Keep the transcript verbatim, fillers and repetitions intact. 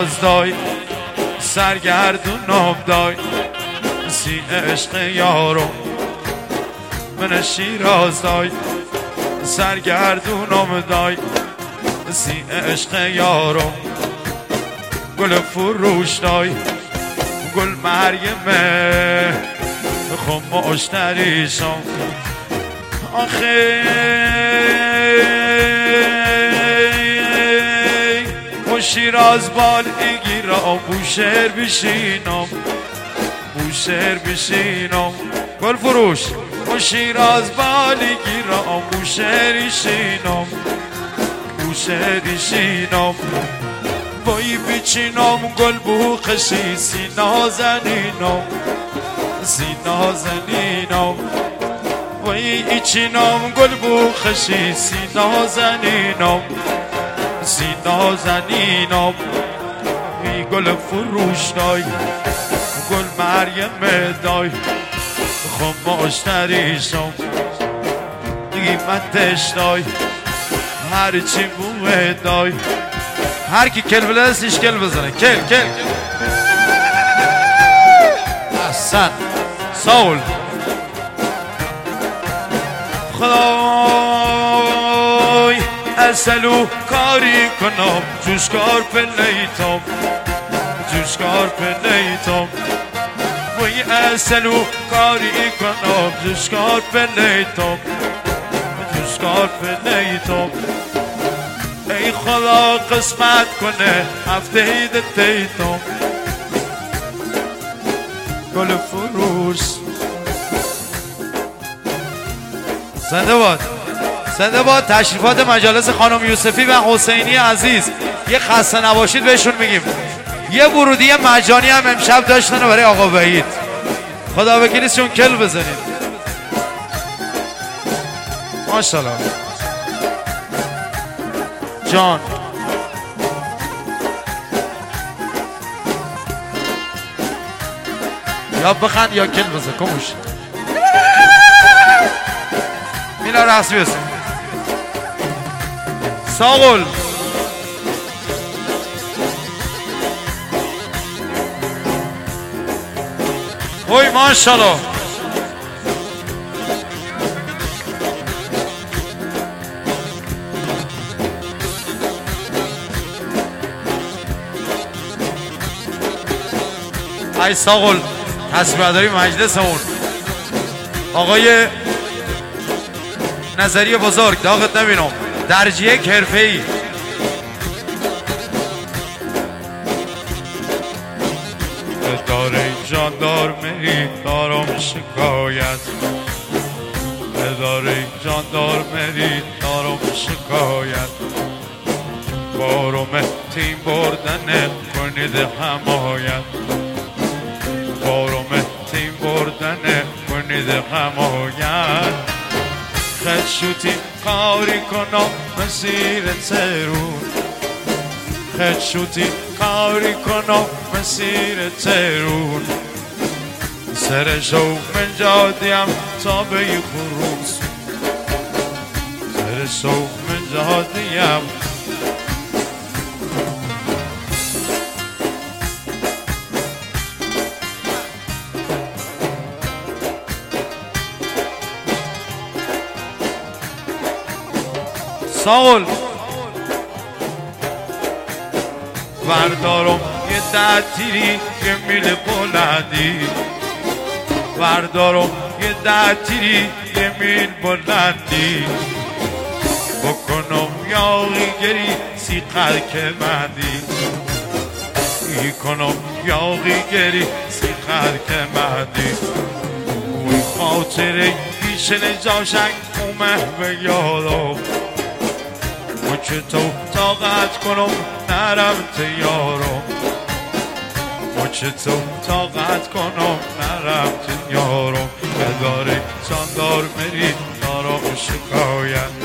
دای سرگردونم دای سی عشق یارم من شیراز دای سرگردونم دای سی عشق یارم گل فروش دای گل مریمه خم مشتریشم آخه شیراز بال ایگیرم بوشهر بشینم بوشهر بشینم گل فروش شیراز بال ایگیرم بوشهر بشینم بوشهر بشینم وای بچینم گل بو خشی سینا زنینم سینا زنینم وای ایچینم گل بو خشی سینا زنینم سینا زنینم ای گل فروش دای گل مریم دای خم مشتریشم قیمتش دای هرچی بوه دای هر کی کل بلدستش کل بزنه کل کل احسن ساول خدای اصلو کاری کنم جوشکار پلیتم جوشکار پلیتم وی اصلو کاری کنم جوشکار پلیتم جوشکار پلیتم ای خدا قسمت کنه هفته اید تیتم گل فروش زنده باد زنده باد. تشریفات مجالس خانم یوسفی و حسینی عزیز یه خسته نباشید بهشون میگیم. یه ورودی مجانی هم امشب داشتن برای آقا وحید. خدا وکیلیشون کل بزنید ماشاءالله جان. یا بخند یا کل بزن کموش میلا رقصی بسن ساغل اوی ماشاءالله ای ساغل تصویرداری مجلس اون آقای نظری بزرگ داغت نبینم درجه یک حرفه‌ای اداره جاندارمری دارم شکایت اداره جاندارمری دارم شکایت بارم تیم بردن کنید حمایت بارم تیم بردن کنید حمایت خدشوتی کاری کنم مسیر ترون خدشوتی کاری کنم مسیر ترون سرشو من جادیم تا به خروس سرشو من جادیم ساغل وردارم یه ده تیری یه میل بلندی وردارم یه ده تیری یه میل بلندی بکنم یاغی گری سی قرک مندی ای کنم یاغی گری سی قرک مندی اوی خاطره پیش نجاشک اومه به یادم چه تو طاقت کنم نرم تیارم چه تو طاقت کنم نرم تیارم اداره جاندار مری دارم شکایت